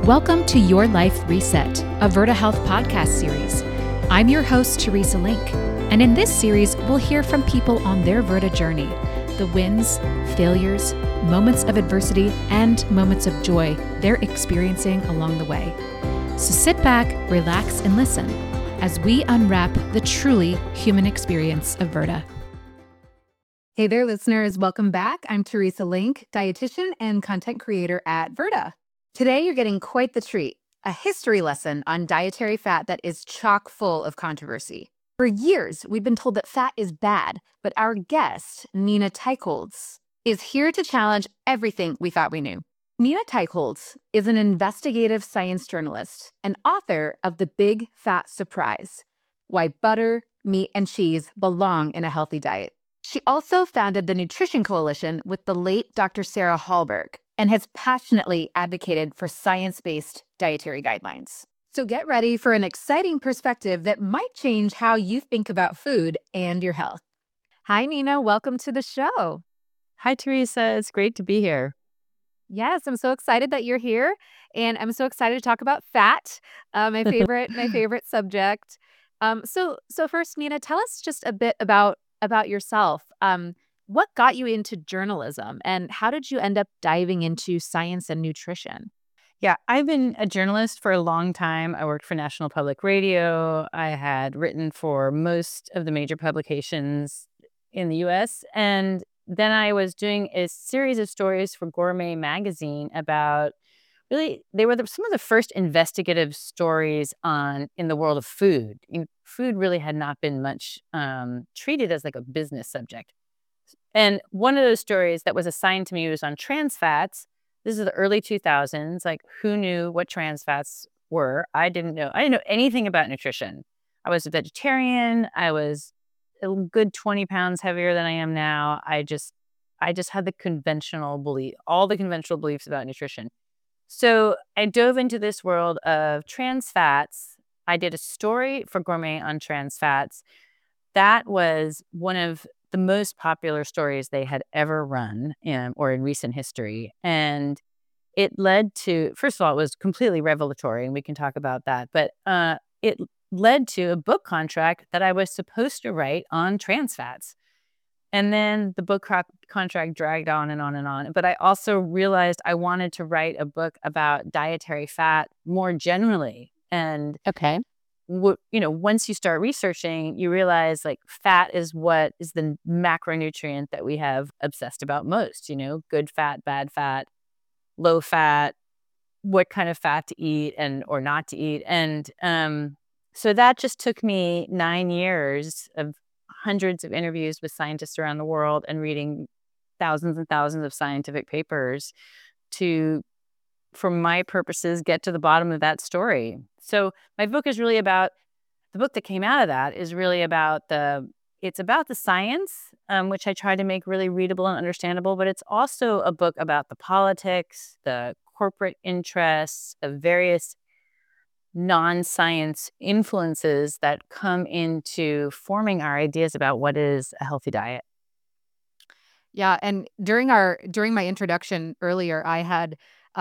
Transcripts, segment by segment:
Welcome to Your Life Reset, a Virta Health podcast series. I'm your host, Teresa Link, and in this series, we'll hear from people on their Virta journey, the wins, failures, moments of adversity, and moments of joy they're experiencing along the way. So sit back, relax, and listen as we unwrap the truly human experience of Virta. Hey there, listeners. Welcome back. I'm Teresa Link, dietitian and content creator at Virta. Today, you're getting quite the treat, a history lesson on dietary fat that is chock full of controversy. For years, we've been told that fat is bad, but our guest, Nina Teicholz, is here to challenge everything we thought we knew. Nina Teicholz is an investigative science journalist and author of The Big Fat Surprise: Why Butter, Meat, and Cheese Belong in a Healthy Diet. She also founded the Nutrition Coalition with the late Dr. Sarah Hallberg and has passionately advocated for science-based dietary guidelines. So get ready for an exciting perspective that might change how you think about food and your health. Hi, Nina. Welcome to the show. Hi, Teresa. It's great to be here. Yes, I'm so excited that you're here, and I'm so excited to talk about fat, my favorite subject. So first, Nina, tell us just a bit about yourself. What got you into journalism, and how did you end up diving into science and nutrition? Yeah, I've been a journalist for a long time. I worked for National Public Radio. I had written for most of the major publications in the U.S. And then I was doing a series of stories for Gourmet magazine about they were some of the first investigative stories in the world of food. Food really had not been much treated as like a business subject. And one of those stories that was assigned to me was on trans fats. This is the early 2000s. Like, who knew what trans fats were? I didn't know anything about nutrition. I was a vegetarian. I was a good 20 pounds heavier than I am now. I just had all the conventional beliefs about nutrition. So I dove into this world of trans fats. I did a story for Gourmet on trans fats. That was one of the most popular stories they had ever run in recent history. And it led to, first of all, it was completely revelatory, and we can talk about that. But it led to a book contract that I was supposed to write on trans fats. And then the book contract dragged on and on and on. But I also realized I wanted to write a book about dietary fat more generally. And Okay. Once you start researching, you realize like fat is what is the macronutrient that we have obsessed about most, good fat, bad fat, low fat, what kind of fat to eat or not to eat. And so that just took me 9 years of hundreds of interviews with scientists around the world and reading thousands and thousands of scientific papers to, for my purposes, get to the bottom of that story. So my book is really about, the book that came out of that is really about it's about the science, which I try to make really readable and understandable, but it's also a book about the politics, the corporate interests of various non-science influences that come into forming our ideas about what is a healthy diet. Yeah, and during my introduction earlier, I had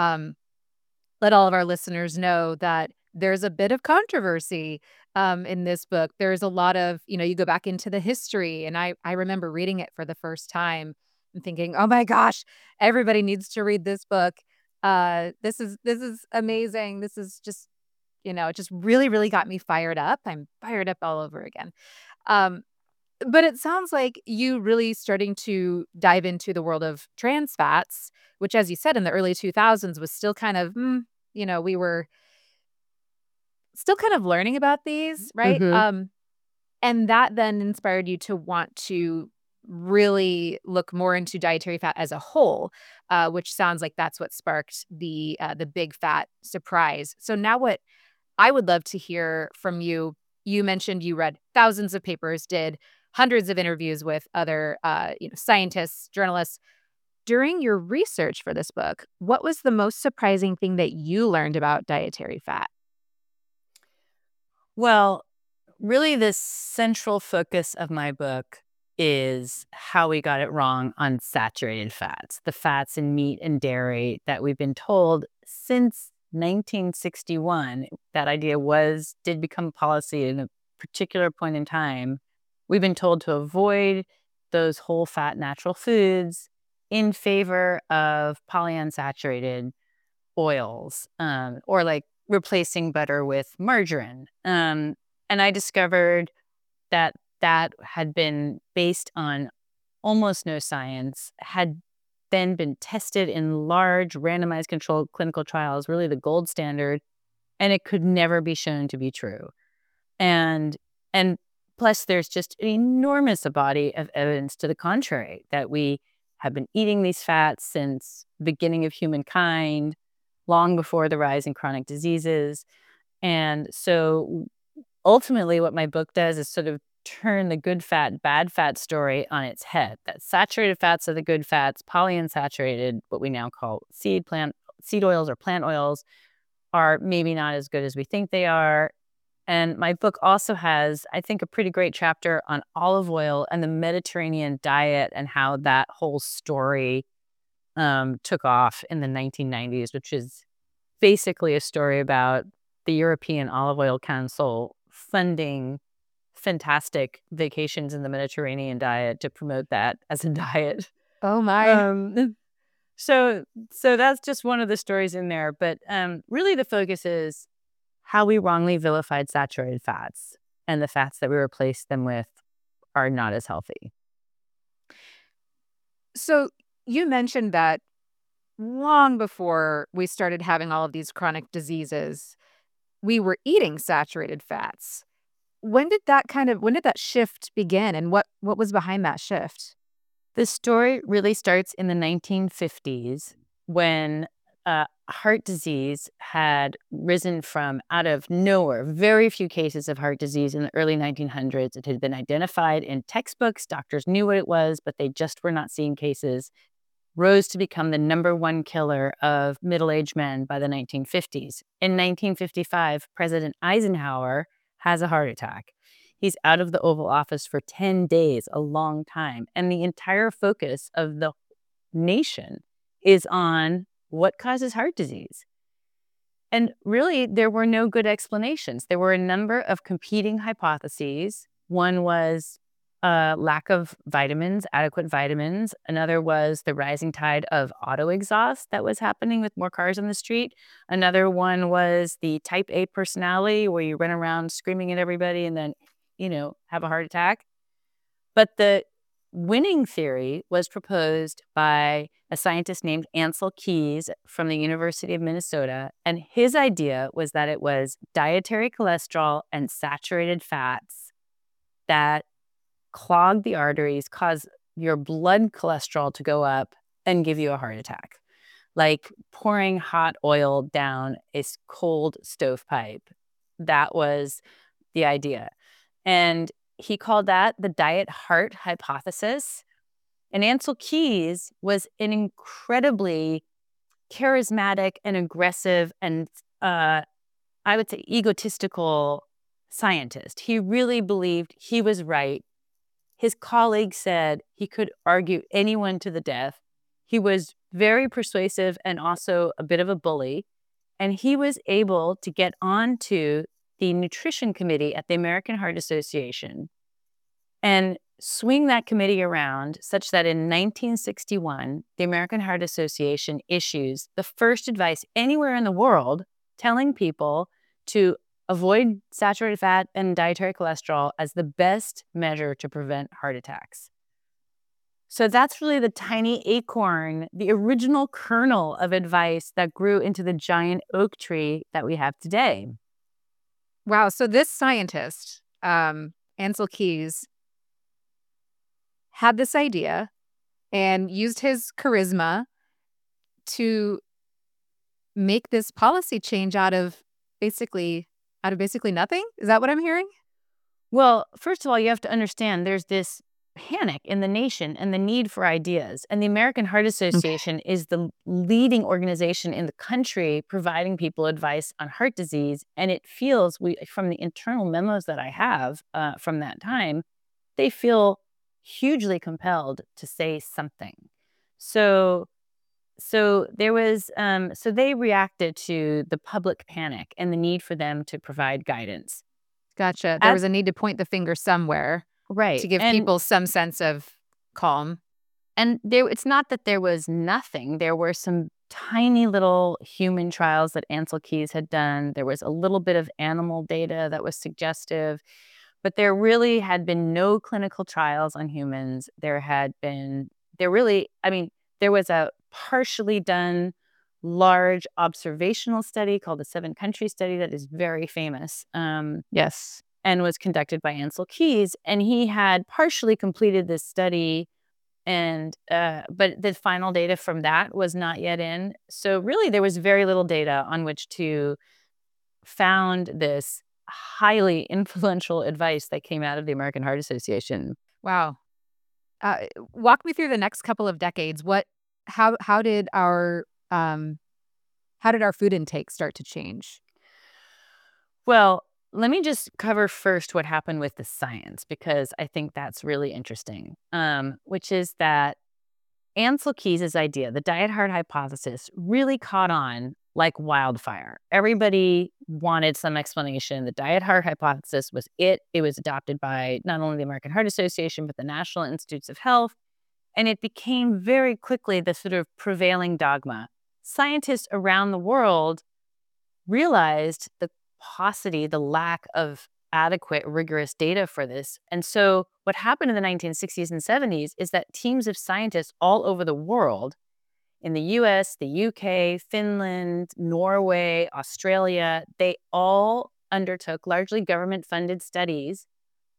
let all of our listeners know that there's a bit of controversy in this book. There's a lot of, you go back into the history, and I remember reading it for the first time and thinking, oh my gosh, everybody needs to read this book. This is amazing. This is just, it just really, really got me fired up. I'm fired up all over again. But it sounds like you really starting to dive into the world of trans fats, which, as you said, in the early 2000s was still kind of, we were still kind of learning about these, right? Mm-hmm. And that then inspired you to want to really look more into dietary fat as a whole, which sounds like that's what sparked the Big Fat Surprise. So now what I would love to hear from you, you mentioned you read thousands of papers, did hundreds of interviews with other scientists, journalists. During your research for this book, what was the most surprising thing that you learned about dietary fat? Well, really the central focus of my book is how we got it wrong on saturated fats, the fats in meat and dairy that we've been told since 1961, that idea did become policy in a particular point in time. We've been told to avoid those whole fat natural foods in favor of polyunsaturated oils, or like replacing butter with margarine. And I discovered that had been based on almost no science, had then been tested in large randomized controlled clinical trials, really the gold standard, and it could never be shown to be true. And plus there's just an enormous body of evidence to the contrary, that we have been eating these fats since the beginning of humankind, long before the rise in chronic diseases. And so ultimately what my book does is sort of turn the good fat, bad fat story on its head. That saturated fats are the good fats, polyunsaturated, what we now call seed oils or plant oils, are maybe not as good as we think they are. And my book also has, I think, a pretty great chapter on olive oil and the Mediterranean diet and how that whole story took off in the 1990s, which is basically a story about the European Olive Oil Council funding fantastic vacations in the Mediterranean diet to promote that as a diet. Oh my. So that's just one of the stories in there. But really the focus is how we wrongly vilified saturated fats, and the fats that we replaced them with are not as healthy. So you mentioned that long before we started having all of these chronic diseases, we were eating saturated fats. When did that shift begin, and what was behind that shift? The story really starts in the 1950s when heart disease had risen from out of nowhere. Very few cases of heart disease in the early 1900s. It had been identified in textbooks. Doctors knew what it was, but they just were not seeing cases. Rose to become the #1 killer of middle-aged men by the 1950s. In 1955, President Eisenhower has a heart attack. He's out of the Oval Office for 10 days, a long time. And the entire focus of the nation is on what causes heart disease. And really, there were no good explanations. There were a number of competing hypotheses. One was lack of vitamins, adequate vitamins. Another was the rising tide of auto exhaust that was happening with more cars on the street. Another one was the type A personality, where you run around screaming at everybody and then, have a heart attack. But the winning theory was proposed by a scientist named Ancel Keys from the University of Minnesota. And his idea was that it was dietary cholesterol and saturated fats that clog the arteries, cause your blood cholesterol to go up, and give you a heart attack. Like pouring hot oil down a cold stovepipe. That was the idea. And he called that the diet heart hypothesis. And Ancel Keys was an incredibly charismatic and aggressive and I would say egotistical scientist. He really believed he was right. His colleagues said he could argue anyone to the death. He was very persuasive and also a bit of a bully. And he was able to get onto the nutrition committee at the American Heart Association and swing that committee around such that in 1961, the American Heart Association issues the first advice anywhere in the world telling people to avoid saturated fat and dietary cholesterol as the best measure to prevent heart attacks. So that's really the tiny acorn, the original kernel of advice that grew into the giant oak tree that we have today. Wow. So this scientist, Ancel Keys, had this idea and used his charisma to make this policy change out of basically nothing? Is that what I'm hearing? Well, first of all, you have to understand there's this panic in the nation and the need for ideas. And the American Heart Association is the leading organization in the country providing people advice on heart disease. And it feels, from the internal memos that I have from that time, they feel hugely compelled to say something. So So there was, so they reacted to the public panic and the need for them to provide guidance. Gotcha. There was a need to point the finger somewhere Right. to give people some sense of calm. And it's not that there was nothing. There were some tiny little human trials that Ansel Keys had done. There was a little bit of animal data that was suggestive, but there really had been no clinical trials on humans. There was a partially done large observational study called the 7-country study that is very famous. Yes. And was conducted by Ansel Keys. And he had partially completed this study, and but the final data from that was not yet in. So really, there was very little data on which to found this highly influential advice that came out of the American Heart Association. Wow. Walk me through the next couple of decades. How did our food intake start to change? Well, let me just cover first what happened with the science, because I think that's really interesting, which is that Ansel Keys' idea, the diet heart hypothesis, really caught on like wildfire. Everybody wanted some explanation. The diet heart hypothesis was it. It was adopted by not only the American Heart Association, but the National Institutes of Health. And it became very quickly the sort of prevailing dogma. Scientists around the world realized the paucity, the lack of adequate, rigorous data for this. And so what happened in the 1960s and 70s is that teams of scientists all over the world, in the US, the UK, Finland, Norway, Australia, they all undertook largely government-funded studies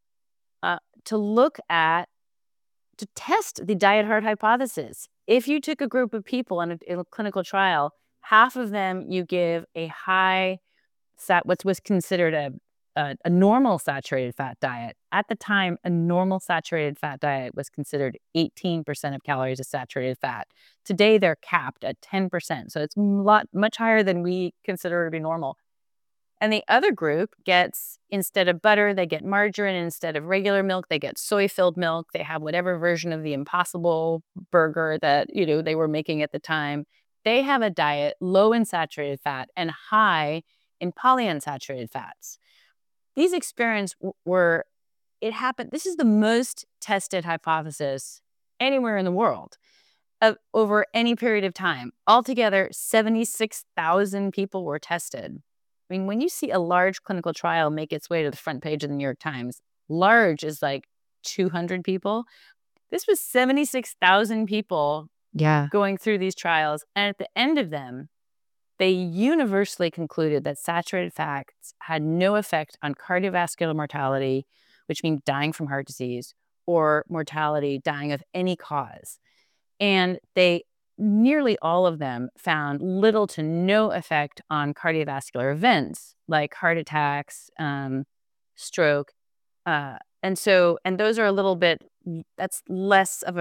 to test the diet heart hypothesis. If you took a group of people in a clinical trial, half of them you give a high, what was considered a normal saturated fat diet. At the time, a normal saturated fat diet was considered 18% of calories as saturated fat. Today, they're capped at 10%. So it's much higher than we consider to be normal. And the other group gets, instead of butter, they get margarine. Instead of regular milk, they get soy-filled milk. They have whatever version of the Impossible burger that, they were making at the time. They have a diet low in saturated fat and high in polyunsaturated fats. These experiments this is the most tested hypothesis anywhere in the world over any period of time. Altogether, 76,000 people were tested. I mean, when you see a large clinical trial make its way to the front page of the New York Times, large is like 200 people. This was 76,000 people going through these trials. And at the end of them, they universally concluded that saturated fats had no effect on cardiovascular mortality, which means dying from heart disease, or mortality, dying of any cause. And nearly all of them found little to no effect on cardiovascular events like heart attacks, stroke. And those are a little bit, that's less of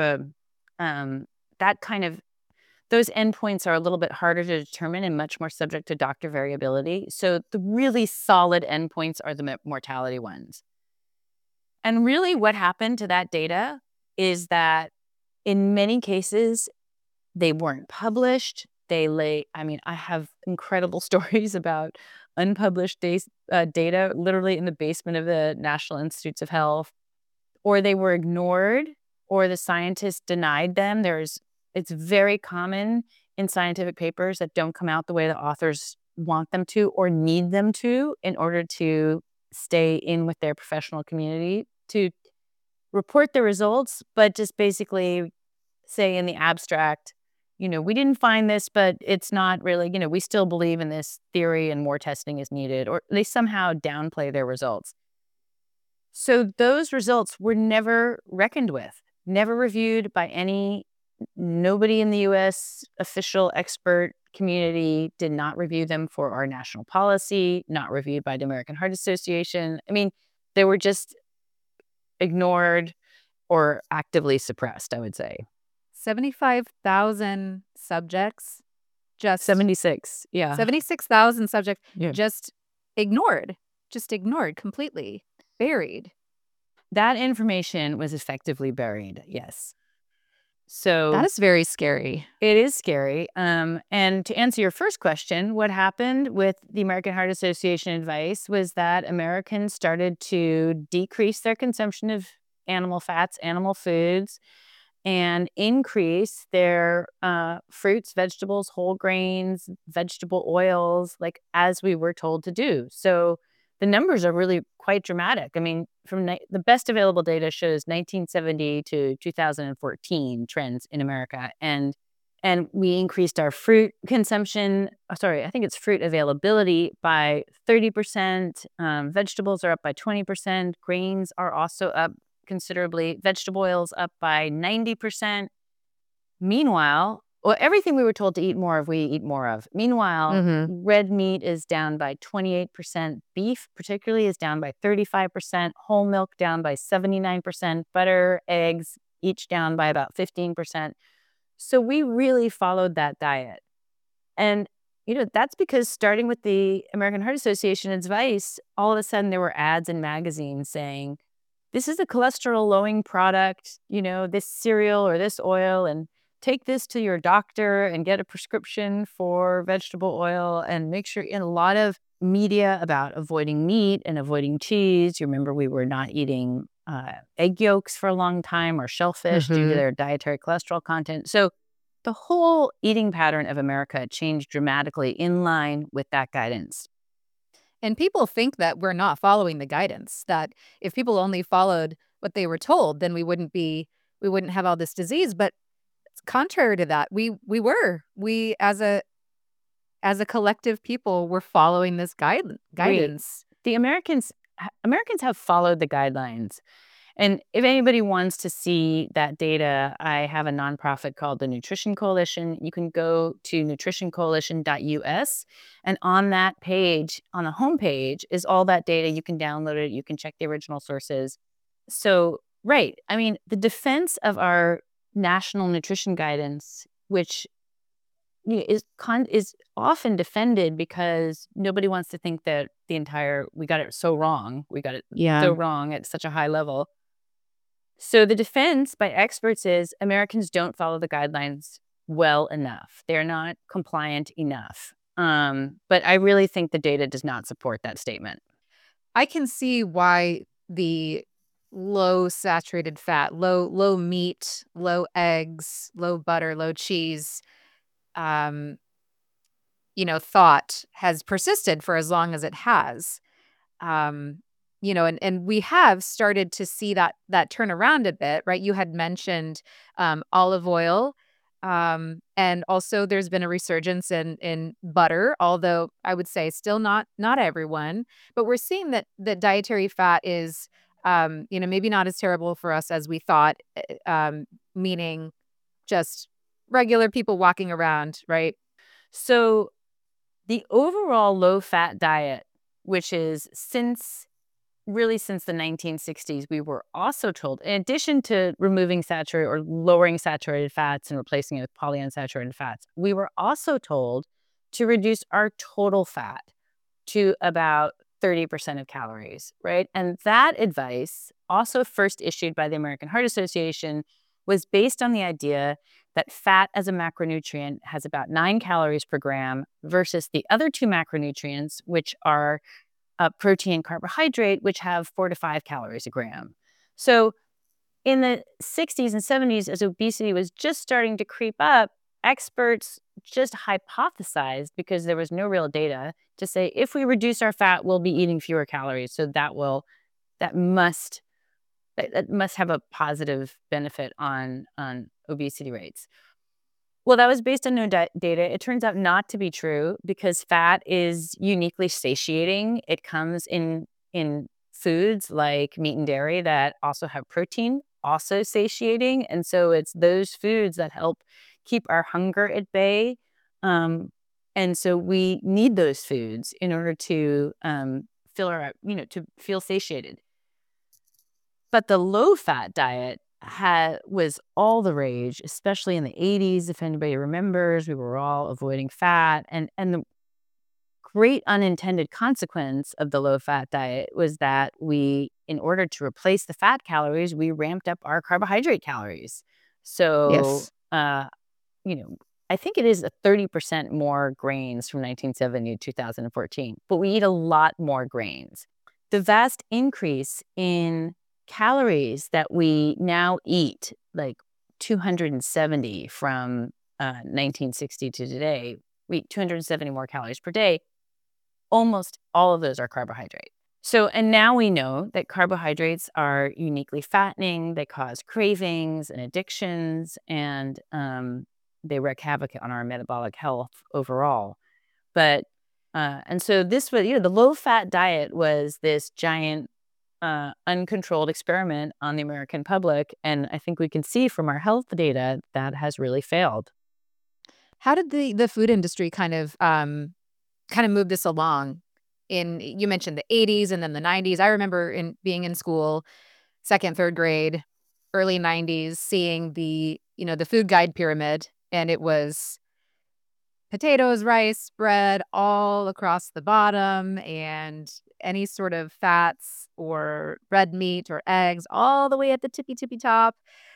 those endpoints are a little bit harder to determine and much more subject to doctor variability. So the really solid endpoints are the mortality ones. And really what happened to that data is that in many cases, they weren't published. I have incredible stories about unpublished data literally in the basement of the National Institutes of Health, or they were ignored, or the scientists denied them. It's very common in scientific papers that don't come out the way the authors want them to or need them to in order to stay in with their professional community, to report the results, but just basically say in the abstract, we didn't find this, but it's not really, we still believe in this theory and more testing is needed, or they somehow downplay their results. So those results were never reckoned with, never reviewed by nobody in the U.S. official expert community did not review them for our national policy, not reviewed by the American Heart Association. I mean, they were just ignored or actively suppressed, I would say. 75,000 subjects, just 76, yeah. 76,000 subjects just ignored completely, buried. That information was effectively buried, yes. So that is very scary. it is scary. And to answer your first question, what happened with the American Heart Association advice was that Americans started to decrease their consumption of animal fats, animal foods, and increase their fruits, vegetables, whole grains, vegetable oils, like as we were told to do. So the numbers are really quite dramatic. I mean, the best available data shows 1970 to 2014 trends in America, and we increased our fruit consumption. Sorry, I think it's fruit availability by 30%. Vegetables are up by 20%. Grains are also up considerably. Vegetable oils up by 90%. Meanwhile, well, everything we were told to eat more of, we eat more of. Meanwhile, red meat is down by 28%. Beef, particularly, is down by 35%. Whole milk down by 79%. Butter, eggs, each down by about 15%. So we really followed that diet. And, that's because starting with the American Heart Association advice, all of a sudden there were ads in magazines saying, this is a cholesterol-lowering product, this cereal or this oil, and take this to your doctor and get a prescription for vegetable oil, and make sure. In a lot of media about avoiding meat and avoiding cheese. You remember we were not eating egg yolks for a long time, or shellfish due to their dietary cholesterol content. So the whole eating pattern of America changed dramatically in line with that guidance. And people think that we're not following the guidance, that if people only followed what they were told, then we wouldn't have all this disease. But it's contrary to that. We as a collective people, we're following this guidance. The Americans have followed the guidelines. And if anybody wants to see that data, I have a nonprofit called the Nutrition Coalition. You can go to nutritioncoalition.us. And on that page, on the homepage, is all that data. You can download it. You can check the original sources. So, right. I mean, the defense of our national nutrition guidance, which is often defended because nobody wants to think that we got it so wrong. We got it so wrong at such a high level. So the defense by experts is Americans don't follow the guidelines well enough. They're not compliant enough. But I really think the data does not support that statement. I can see why the low saturated fat, low meat, low eggs, low butter, low cheese, thought has persisted for as long as it has. And we have started to see that turn around a bit, right? You had mentioned olive oil, and also there's been a resurgence in butter, although I would say still not everyone. But we're seeing that dietary fat is, maybe not as terrible for us as we thought, meaning just regular people walking around, right? So the overall low-fat diet, which is since the 1960s, we were also told, in addition to removing saturated or lowering saturated fats and replacing it with polyunsaturated fats, we were also told to reduce our total fat to about 30% of calories, right? And that advice, also first issued by the American Heart Association, was based on the idea that fat as a macronutrient has about 9 calories per gram versus the other two macronutrients, which are protein and carbohydrate, which have 4 to 5 calories a gram. So in the 60s and 70s, as obesity was just starting to creep up, experts just hypothesized, because there was no real data, to say if we reduce our fat, we'll be eating fewer calories. So that must have a positive benefit on obesity rates. Well, that was based on no data. It turns out not to be true, because fat is uniquely satiating. It comes in foods like meat and dairy that also have protein, also satiating. And so it's those foods that help keep our hunger at bay. And so we need those foods in order to to feel satiated. But the low-fat diet was all the rage, especially in the 80s. If anybody remembers, we were all avoiding fat. And the great unintended consequence of the low-fat diet was that in order to replace the fat calories, we ramped up our carbohydrate calories. So, Yes. you know, I think it is a 30% more grains from 1970 to 2014, but we eat a lot more grains. The vast increase in calories that we now eat, like 270 from 1960 to today, we eat 270 more calories per day. Almost all of those are carbohydrate. So, and now we know that carbohydrates are uniquely fattening. They cause cravings and addictions, and they wreak havoc on our metabolic health overall. But, and so this was, the low fat diet was this giant, uncontrolled experiment on the American public. And I think we can see from our health data that has really failed. How did the food industry kind of move this along? You mentioned the 80s and then the 90s. I remember in being in school, second, third grade, early 90s, seeing the food guide pyramid, and it was potatoes, rice, bread all across the bottom, and any sort of fats or red meat or eggs all the way at the tippy top.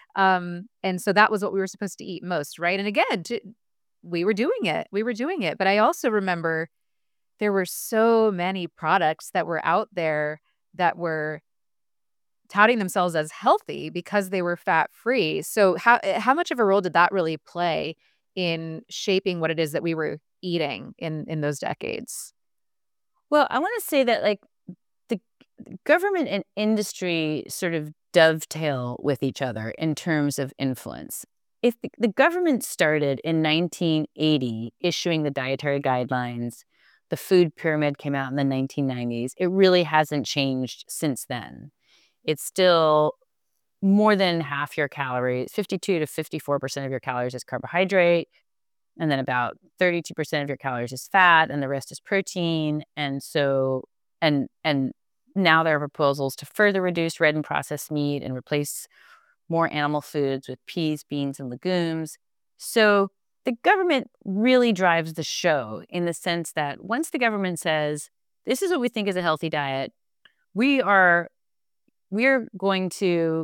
And so that was what we were supposed to eat most, right? And again, we were doing it. We were doing it. But I also remember there were so many products that were out there that were touting themselves as healthy because they were fat-free. So how much of a role did that really play in shaping what it is that we were eating in those decades? Well, I want to say that like the government and industry sort of dovetail with each other in terms of influence. If the government started in 1980 issuing the dietary guidelines, the food pyramid came out in the 1990s. It really hasn't changed since then. It's still more than half your calories, 52 to 54% of your calories is carbohydrate, and then about 32% of your calories is fat, and the rest is protein. And so, and now there are proposals to further reduce red and processed meat and replace more animal foods with peas, beans, and legumes. So the government really drives the show in the sense that once the government says, this is what we think is a healthy diet, we are we're going to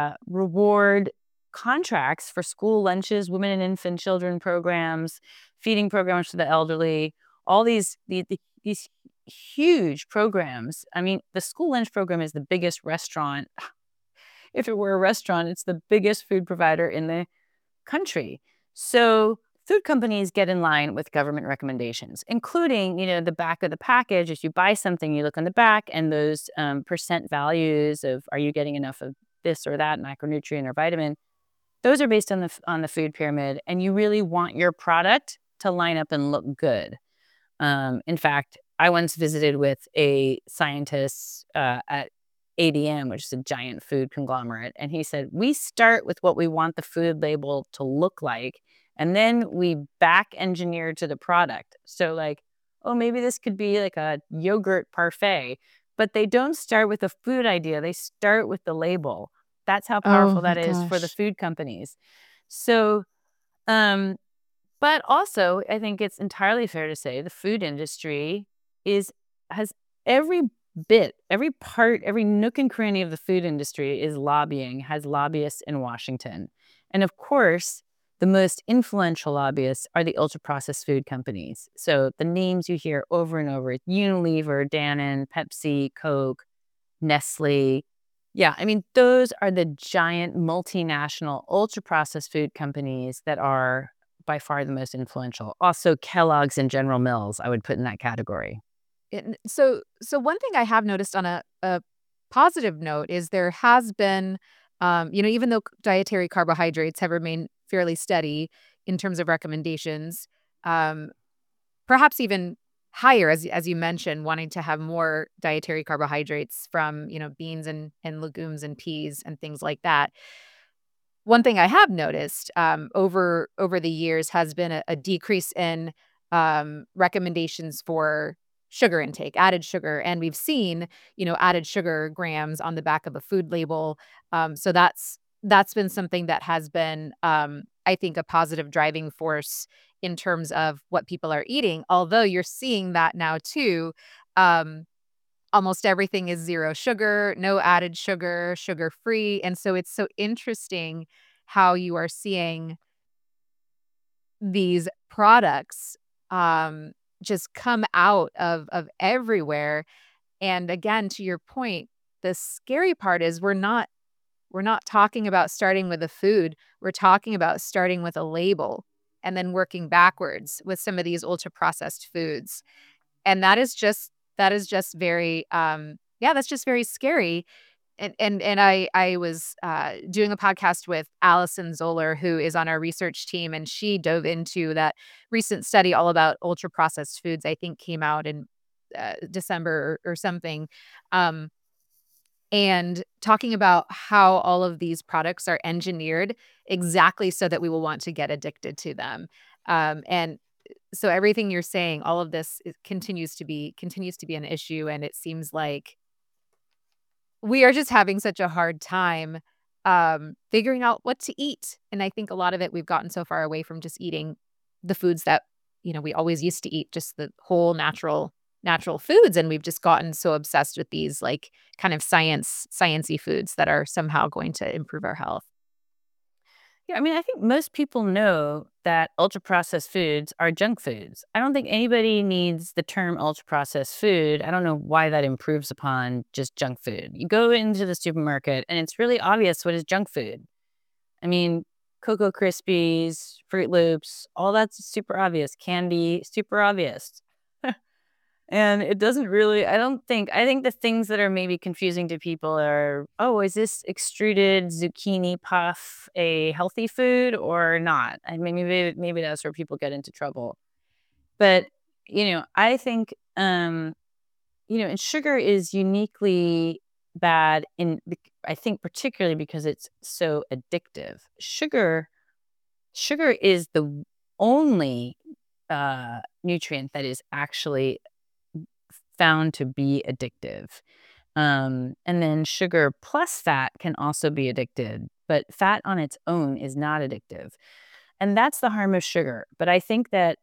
reward contracts for school lunches, women and infant children programs, feeding programs for the elderly, all these huge programs. I mean, the school lunch program is the biggest restaurant. If it were a restaurant, it's the biggest food provider in the country. So food companies get in line with government recommendations, including, the back of the package. If you buy something, you look on the back and those percent values of are you getting enough of this or that macronutrient or vitamin, those are based on the food pyramid. And you really want your product to line up and look good. In fact, I once visited with a scientist at ADM, which is a giant food conglomerate. And he said, we start with what we want the food label to look like, and then we back engineer to the product. So like, oh, maybe this could be like a yogurt parfait, but they don't start with a food idea. They start with the label. That's how Oh powerful my that is for the gosh. food companies. So, um, but also, I think it's entirely fair to say the food industry has every every part, every nook and cranny of the food industry has lobbyists in Washington. And of course, the most influential lobbyists are the ultra-processed food companies. So the names you hear over and over, Unilever, Danone, Pepsi, Coke, Nestle. Yeah, I mean, those are the giant multinational ultra-processed food companies that are by far the most influential. Also, Kellogg's and General Mills, I would put in that category. So one thing I have noticed on a positive note is there has been, even though dietary carbohydrates have remained fairly steady in terms of recommendations, um, perhaps even higher, as you mentioned, wanting to have more dietary carbohydrates from, beans and legumes and peas and things like that. One thing I have noticed, over the years has been a decrease in, recommendations for sugar intake, added sugar, and we've seen, added sugar grams on the back of a food label. So that's been something that has been, I think, a positive driving force in terms of what people are eating, although you're seeing that now too. Um, Almost everything is zero sugar, no added sugar, sugar-free, and so it's so interesting how you are seeing these products just come out of everywhere. And again, to your point, the scary part is we're not talking about starting with a food. We're talking about starting with a label and then working backwards with some of these ultra processed foods. And that is just very that's just very scary. And I was doing a podcast with Allison Zoller, who is on our research team, and she dove into that recent study all about ultra processed foods. I think came out in December or something, and talking about how all of these products are engineered exactly so that we will want to get addicted to them. And so everything you're saying, all of this continues to be an issue, and it seems like we are just having such a hard time figuring out what to eat. And I think a lot of it, we've gotten so far away from just eating the foods that, we always used to eat, just the whole natural foods. And we've just gotten so obsessed with these like kind of sciencey foods that are somehow going to improve our health. Yeah, I mean, I think most people know that ultra-processed foods are junk foods. I don't think anybody needs the term ultra-processed food. I don't know why that improves upon just junk food. You go into the supermarket and it's really obvious what is junk food. I mean, Cocoa Krispies, Fruit Loops, all that's super obvious. Candy, super obvious. And it doesn't really, I think the things that are maybe confusing to people are, oh, is this extruded zucchini puff a healthy food or not? I mean, maybe that's where people get into trouble. But, I think, and sugar is uniquely bad I think particularly because it's so addictive. Sugar is the only nutrient that is actually found to be addictive. And then sugar plus fat can also be addicted, but fat on its own is not addictive. And that's the harm of sugar. But I think that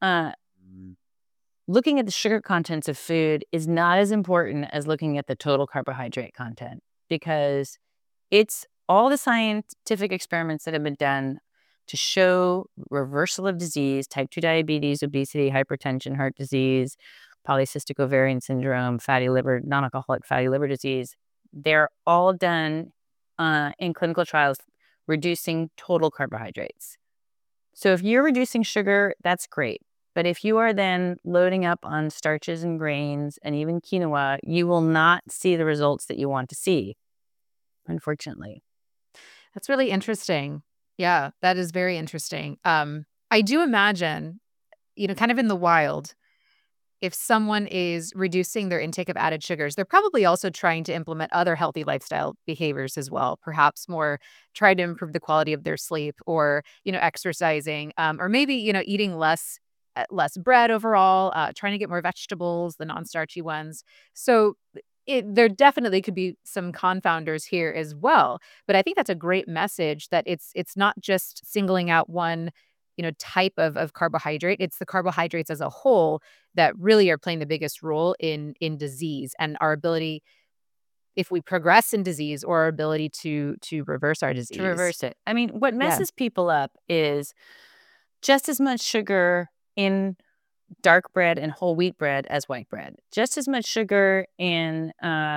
looking at the sugar contents of food is not as important as looking at the total carbohydrate content, because it's all the scientific experiments that have been done to show reversal of disease, type 2 diabetes, obesity, hypertension, heart disease, polycystic ovarian syndrome, fatty liver, non-alcoholic fatty liver disease. They're all done in clinical trials reducing total carbohydrates. So if you're reducing sugar, that's great. But if you are then loading up on starches and grains and even quinoa, you will not see the results that you want to see, unfortunately. That's really interesting. Yeah, that is very interesting. I do imagine, kind of in the wild, if someone is reducing their intake of added sugars, they're probably also trying to implement other healthy lifestyle behaviors as well, perhaps more try to improve the quality of their sleep, or, exercising, or maybe, eating less bread overall, trying to get more vegetables, the non-starchy ones. So there definitely could be some confounders here as well. But I think that's a great message that it's not just singling out one, type of carbohydrate. It's the carbohydrates as a whole that really are playing the biggest role in disease, and our ability, if we progress in disease, or our ability to reverse our disease. To reverse it. I mean, what messes people up is just as much sugar in dark bread and whole wheat bread as white bread. Just as much sugar in,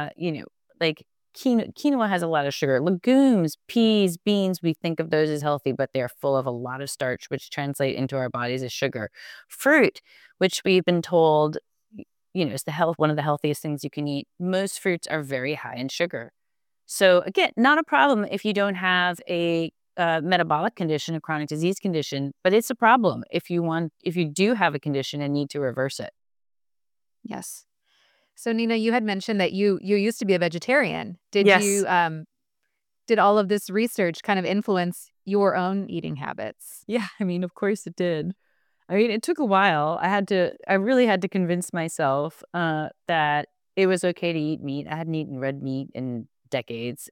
like quinoa has a lot of sugar. Legumes, peas, beans, we think of those as healthy, but they're full of a lot of starch, which translate into our bodies as sugar. Fruit, which we've been told, is one of the healthiest things you can eat. Most fruits are very high in sugar. So again, not a problem if you don't have a metabolic condition, a chronic disease condition, but it's a problem if you do have a condition and need to reverse it. Yes. So Nina, you had mentioned that you used to be a vegetarian. Did Yes. you did all of this research kind of influence your own eating habits? Yeah, I mean, of course it did. I mean, it took a while. I really had to convince myself that it was okay to eat meat. I hadn't eaten red meat in decades.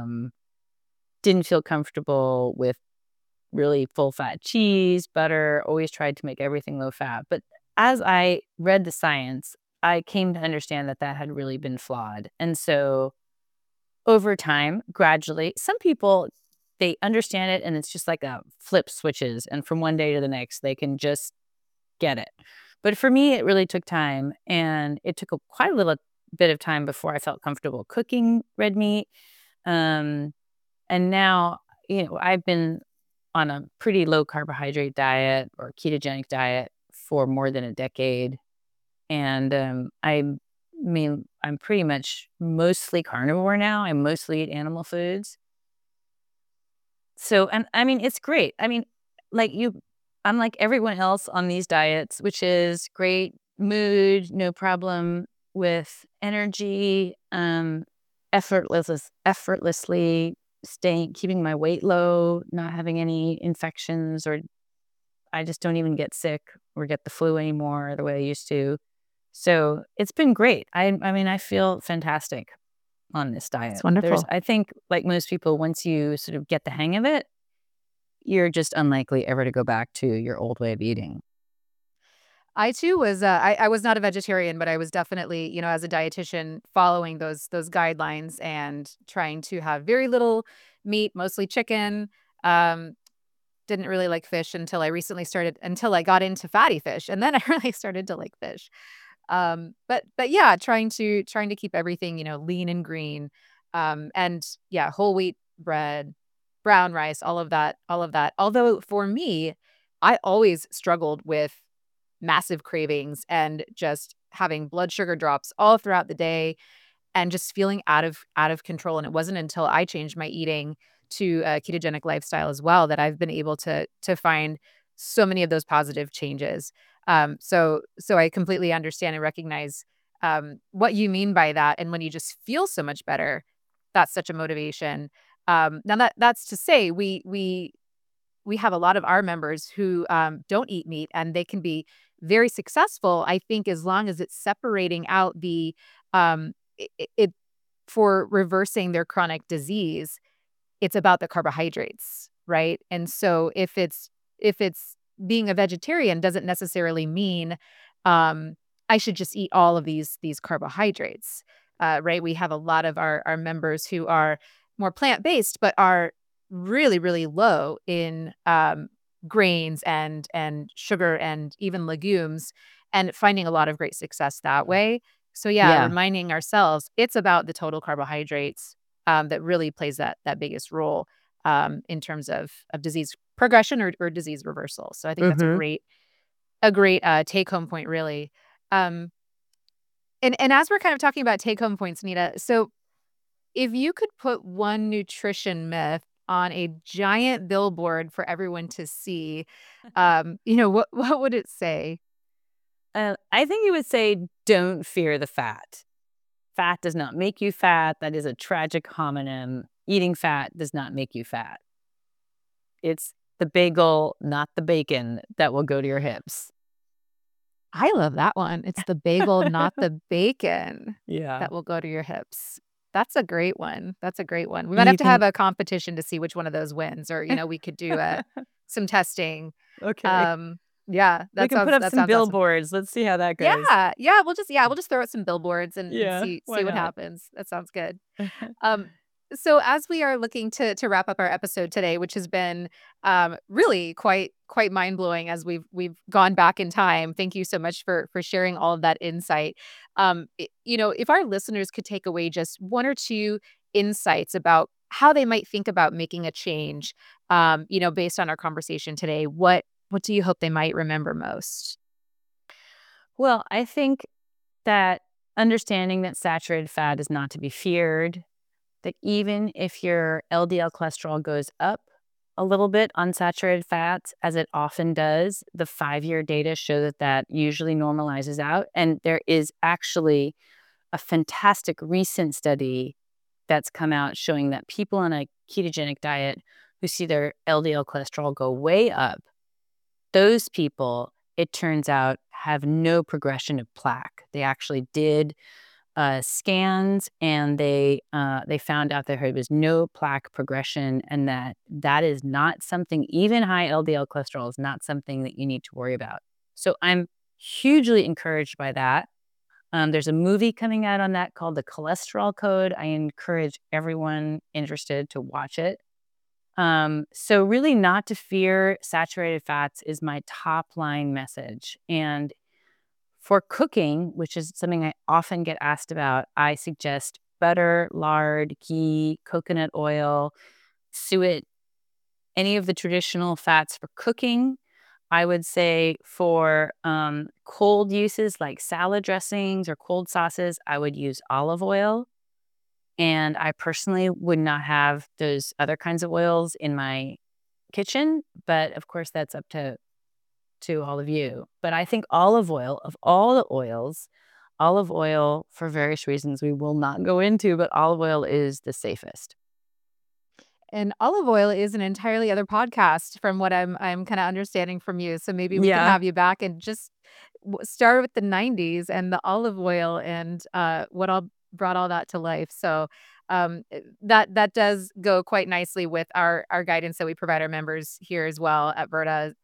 Didn't feel comfortable with really full fat cheese, butter, always tried to make everything low fat. But as I read the science, I came to understand that had really been flawed. And so over time, gradually, some people, they understand it, and it's just like a flip switches, and from one day to the next, they can just get it. But for me, it really took time, and it took quite a little bit of time before I felt comfortable cooking red meat. Um, and now, I've been on a pretty low carbohydrate diet or ketogenic diet for more than a decade. And I'm pretty much mostly carnivore now. I mostly eat animal foods. So, and I mean, it's great. I mean, I'm like everyone else on these diets, which is great mood, no problem with energy, effortlessly keeping my weight low, not having any infections, or I just don't even get sick or get the flu anymore the way I used to. So it's been great. I mean, I feel fantastic on this diet. It's wonderful. I think, like most people, once you sort of get the hang of it, you're just unlikely ever to go back to your old way of eating. I too was I was not a vegetarian, but I was definitely, as a dietitian, following those guidelines and trying to have very little meat, mostly chicken. Didn't really like fish until I got into fatty fish, and then I really started to like fish. But yeah, trying to keep everything, lean and green. And yeah, whole wheat bread, brown rice, all of that, all of that. Although for me, I always struggled with massive cravings and just having blood sugar drops all throughout the day and just feeling out of control. And it wasn't until I changed my eating to a ketogenic lifestyle as well that I've been able to find so many of those positive changes. So I completely understand and recognize what you mean by that. And when you just feel so much better, that's such a motivation. Now that's to say we have a lot of our members who don't eat meat, and they can be very successful, I think, as long as it's separating out the it for reversing their chronic disease. It's about the carbohydrates, right? And so if it's being a vegetarian doesn't necessarily mean I should just eat all of these carbohydrates, right? We have a lot of our members who are more plant-based, but are really, really low in grains and sugar and even legumes, and finding a lot of great success that way. So yeah, reminding ourselves it's about the total carbohydrates that really plays that biggest role in terms of disease progression or disease reversal. So I think that's a great take home point, really. And as we're kind of talking about take home points, Nita, so if you could put one nutrition myth on a giant billboard for everyone to see, what would it say? I think it would say, don't fear the fat. Fat does not make you fat. That is a tragic homonym. Eating fat does not make you fat. It's the bagel, not the bacon, that will go to your hips. I love that one. It's the bagel, not the bacon, Yeah, that will go to your hips. That's a great one. That's a great one. We might have to have a competition to see which one of those wins, or we could do some testing. Okay. Yeah, We can put up some billboards. Awesome. Let's see how that goes. Yeah. We'll just throw out some billboards and see what happens. That sounds good. So as we are looking to wrap up our episode today, which has been really quite mind blowing as we've gone back in time. Thank you so much for sharing all of that insight. If our listeners could take away just one or two insights about how they might think about making a change, based on our conversation today, what do you hope they might remember most? Well, I think that understanding that saturated fat is not to be feared, that even if your LDL cholesterol goes up a little bit on saturated fats, as it often does, the 5-year data show that usually normalizes out. And there is actually a fantastic recent study that's come out showing that people on a ketogenic diet who see their LDL cholesterol go way up, those people, it turns out, have no progression of plaque. They actually did scans, and they found out that there was no plaque progression, and that is not something, even high LDL cholesterol is not something that you need to worry about. So I'm hugely encouraged by that. There's a movie coming out on that called The Cholesterol Code. I encourage everyone interested to watch it. So really not to fear saturated fats is my top line message. And for cooking, which is something I often get asked about, I suggest butter, lard, ghee, coconut oil, suet, any of the traditional fats for cooking. I would say for cold uses like salad dressings or cold sauces, I would use olive oil. And I personally would not have those other kinds of oils in my kitchen. But of course, that's up to all of you. But I think olive oil, of all the oils, olive oil, for various reasons we will not go into, but olive oil is the safest. And olive oil is an entirely other podcast from what I'm kind of understanding from you. So maybe we can have you back and just start with the 90s and the olive oil and what all brought all that to life. So that does go quite nicely with our guidance that we provide our members here as well at Virta.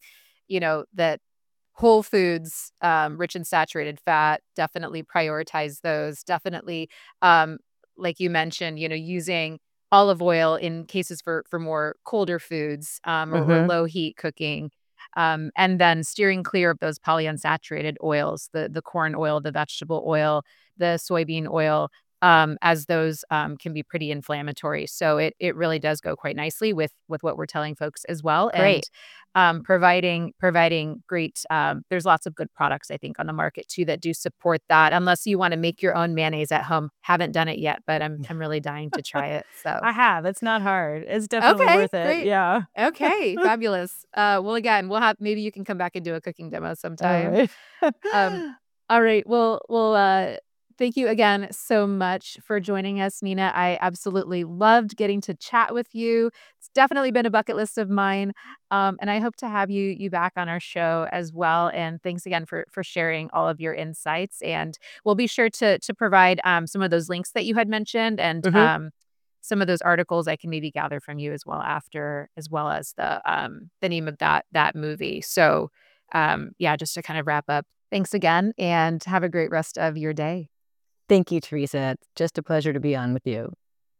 That whole foods, rich in saturated fat, definitely prioritize those. Definitely, like you mentioned, using olive oil in cases for more colder foods or low heat cooking. And then steering clear of those polyunsaturated oils, the corn oil, the vegetable oil, the soybean oil, as those can be pretty inflammatory. So it really does go quite nicely with what we're telling folks as well. Great. And providing great, there's lots of good products, I think, on the market too that do support that. Unless you want to make your own mayonnaise at home. Haven't done it yet, but I'm really dying to try it. So I have. It's not hard. It's definitely worth it. Great. Yeah. Okay, fabulous. Well, again, maybe you can come back and do a cooking demo sometime. All right. All right. Well, thank you again so much for joining us, Nina. I absolutely loved getting to chat with you. It's definitely been a bucket list of mine. And I hope to have you back on our show as well. And thanks again for sharing all of your insights. And we'll be sure to provide some of those links that you had mentioned and some of those articles I can maybe gather from you as well after, as well as the name of that movie. So just to kind of wrap up, thanks again and have a great rest of your day. Thank you, Teresa. It's just a pleasure to be on with you.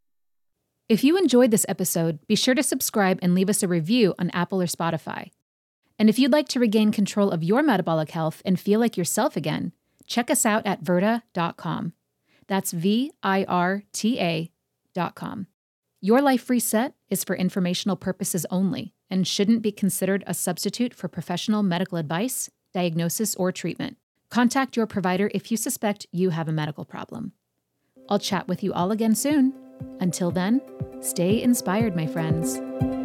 If you enjoyed this episode, be sure to subscribe and leave us a review on Apple or Spotify. And if you'd like to regain control of your metabolic health and feel like yourself again, check us out at Virta.com. That's VIRTA.com. Your Life Reset is for informational purposes only and shouldn't be considered a substitute for professional medical advice, diagnosis, or treatment. Contact your provider if you suspect you have a medical problem. I'll chat with you all again soon. Until then, stay inspired, my friends.